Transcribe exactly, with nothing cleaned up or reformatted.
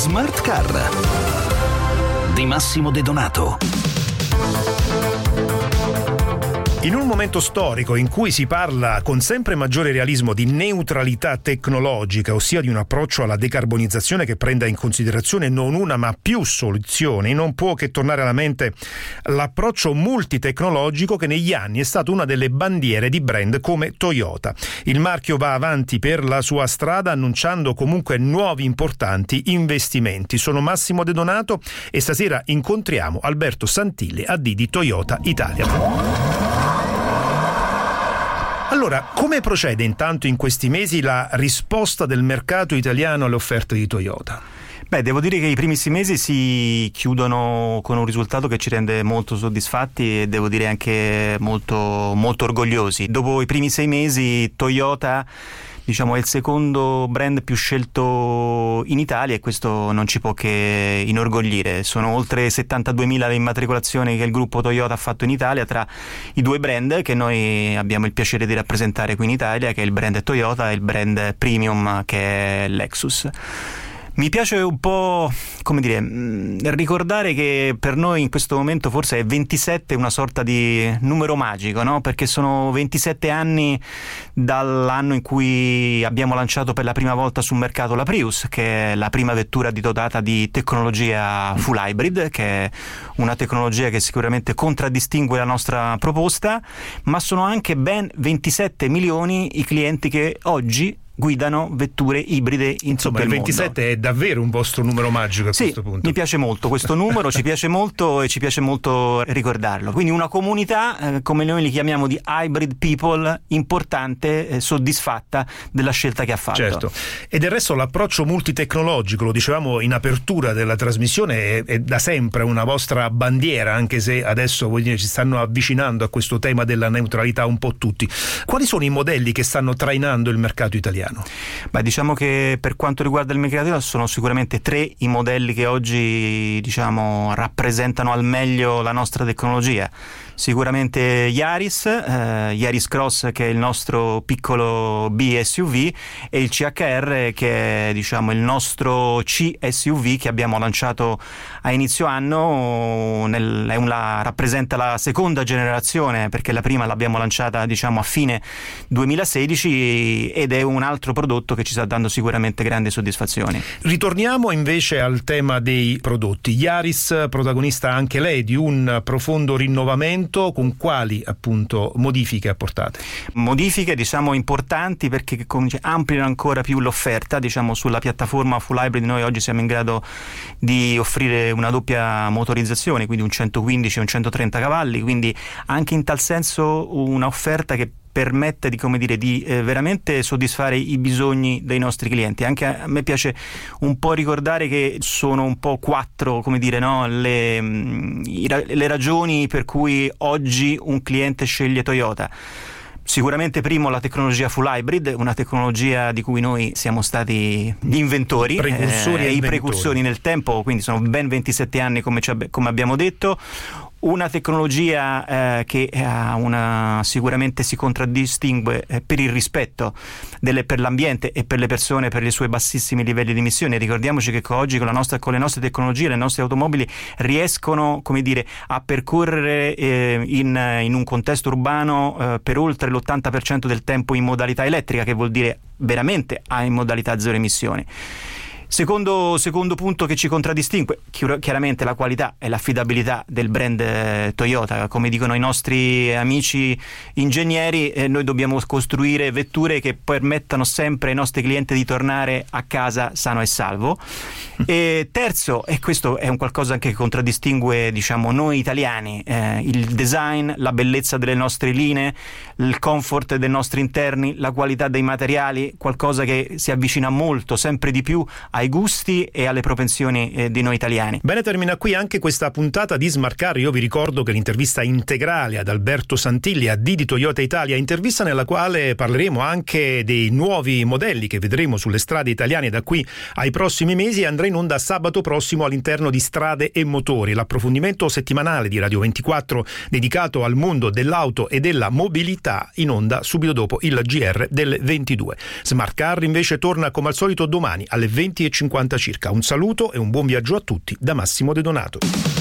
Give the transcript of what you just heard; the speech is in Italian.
Smart Car di Massimo De Donato. In un momento storico in cui si parla con sempre maggiore realismo di neutralità tecnologica, ossia di un approccio alla decarbonizzazione che prenda in considerazione non una ma più soluzioni, non può che tornare alla mente l'approccio multitecnologico che negli anni è stato una delle bandiere di brand come Toyota. Il marchio va avanti per la sua strada annunciando comunque nuovi importanti investimenti. Sono Massimo De Donato e stasera incontriamo Alberto Santilli, A D di Toyota Italia. Allora, come procede intanto in questi mesi la risposta del mercato italiano alle offerte di Toyota? Beh, devo dire che i primissimi mesi si chiudono con un risultato che ci rende molto soddisfatti e devo dire anche molto, molto orgogliosi. Dopo i primi sei mesi Toyota, diciamo, è il secondo brand più scelto in Italia e questo non ci può che inorgoglire. Sono oltre settantaduemila le immatricolazioni che il gruppo Toyota ha fatto in Italia tra i due brand che noi abbiamo il piacere di rappresentare qui in Italia, che è il brand Toyota e il brand premium che è Lexus. Mi piace un po', come dire, ricordare che per noi in questo momento forse è ventisette una sorta di numero magico, no? Perché sono ventisette anni dall'anno in cui abbiamo lanciato per la prima volta sul mercato la Prius, che è la prima vettura dotata di tecnologia full hybrid, che è una tecnologia che sicuramente contraddistingue la nostra proposta, ma sono anche ben ventisette milioni i clienti che oggi guidano vetture ibride in Insomma, tutto il mondo. Insomma, il ventisette è davvero un vostro numero magico a sì, questo punto. Mi piace molto questo numero, ci piace molto e ci piace molto ricordarlo. Quindi una comunità, eh, come noi li chiamiamo, di hybrid people, importante, eh, soddisfatta della scelta che ha fatto. Certo. E del resto l'approccio multitecnologico, lo dicevamo in apertura della trasmissione, è, è da sempre una vostra bandiera, anche se adesso vuol dire, ci stanno avvicinando a questo tema della neutralità un po' tutti. Quali sono i modelli che stanno trainando il mercato italiano? Beh, diciamo che per quanto riguarda il mercato sono sicuramente tre i modelli che oggi, diciamo, rappresentano al meglio la nostra tecnologia. Sicuramente Yaris, eh, Yaris Cross, che è il nostro piccolo B S U V, e il C H R, che è, diciamo, il nostro C S U V che abbiamo lanciato a inizio anno. Nel, è una, rappresenta la seconda generazione, perché la prima l'abbiamo lanciata, diciamo, a fine duemilasedici, ed è un altro prodotto che ci sta dando sicuramente grandi soddisfazioni. Ritorniamo invece al tema dei prodotti. Yaris, protagonista anche lei di un profondo rinnovamento. Con quali appunto modifiche apportate? Modifiche, diciamo, importanti, perché ampliano ancora più l'offerta. Diciamo, sulla piattaforma full hybrid noi oggi siamo in grado di offrire una doppia motorizzazione, quindi un centoquindici e un centotrenta cavalli, quindi anche in tal senso una offerta che permette di, come dire, di eh, veramente soddisfare i bisogni dei nostri clienti. Anche a me piace un po' ricordare che sono un po' quattro, come dire, no, le, mh, le ragioni per cui oggi un cliente sceglie Toyota. Sicuramente primo la tecnologia full hybrid, una tecnologia di cui noi siamo stati gli inventori, precursori eh, e i precursori nel tempo, quindi sono ben ventisette anni come, come abbiamo detto. Una tecnologia eh, che ha una, sicuramente si contraddistingue eh, per il rispetto delle, per l'ambiente e per le persone, per i suoi bassissimi livelli di emissioni. Ricordiamoci che oggi con, la nostra, con le nostre tecnologie le nostre automobili riescono, come dire, a percorrere eh, in, in un contesto urbano eh, per oltre l'ottanta per cento del tempo in modalità elettrica, che vuol dire veramente a in modalità zero emissioni. Secondo, secondo punto che ci contraddistingue, chiaramente la qualità e l'affidabilità del brand Toyota. Come dicono i nostri amici ingegneri, eh, noi dobbiamo costruire vetture che permettano sempre ai nostri clienti di tornare a casa sano e salvo. E terzo, e questo è un qualcosa anche che contraddistingue, diciamo, noi italiani, eh, il design, la bellezza delle nostre linee, il comfort dei nostri interni, la qualità dei materiali, qualcosa che si avvicina molto, sempre di più, ai gusti e alle propensioni eh, di noi italiani. Bene, termina qui anche questa puntata di Smart Car. Io vi ricordo che l'intervista integrale ad Alberto Santilli, A D di Toyota Italia, intervista nella quale parleremo anche dei nuovi modelli che vedremo sulle strade italiane da qui ai prossimi mesi, e andrà in onda sabato prossimo all'interno di Strade e Motori, l'approfondimento settimanale di Radio ventiquattro dedicato al mondo dell'auto e della mobilità, in onda subito dopo il G R delle ventidue. Smart Car invece torna come al solito domani alle venti e e cinquanta circa. Un saluto e un buon viaggio a tutti da Massimo De Donato.